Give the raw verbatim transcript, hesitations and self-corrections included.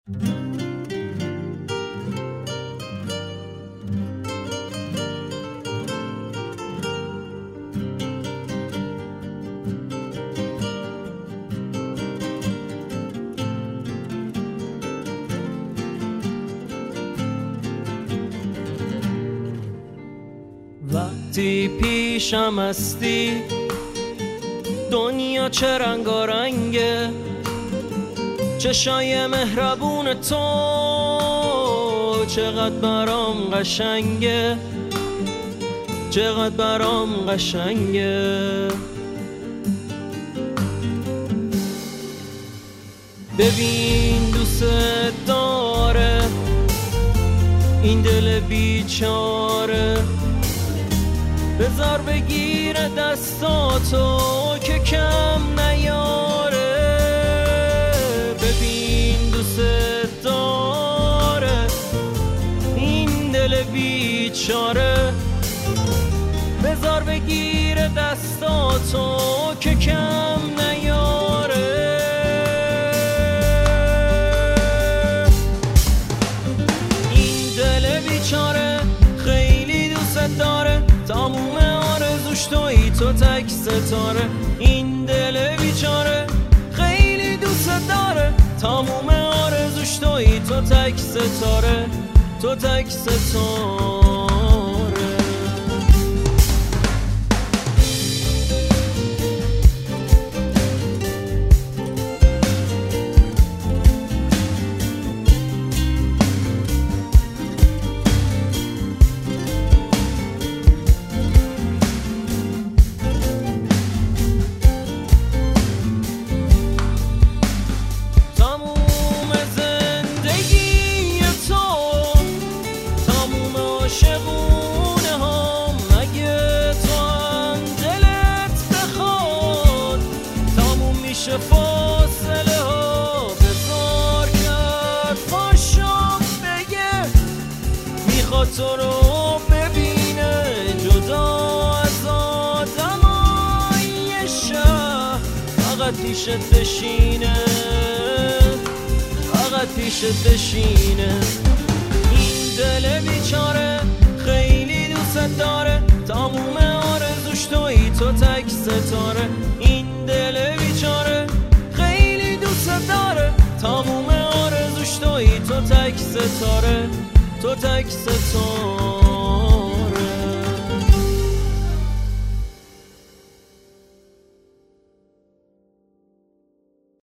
وقتی پیشم هستی دنیا چه رنگارنگه، چشای مهربون تو چقدر برام قشنگه، چقدر برام قشنگه. ببین دوست داره این دل بیچاره، بذار بگیره دستاتو که کم نیاره. ببین دوست داره این دل بیچاره، بذار بگیره دستاتو که کم نیاره. این دل بیچاره خیلی دوست داره، تموم آرزوش تویی تو تک ستاره. این دل بیچاره خیلی دوست داره، تموم آرزوش تویی تو تک ستاره، تو تک ستاره. فاصله ها بزار کرد پاشم بگه میخواد تو رو ببینه، جدا از آدمای شهر فقط پیشت بشینه، فقط پیشت بشینه. این دل بیچاره خیلی دوست داره، تموم آرزوش تویی تو تک ستاره. این دل بیچاره خیلی دوست داره، تموم آرزوش تویی تو تک ستاره، تو تک ستاره.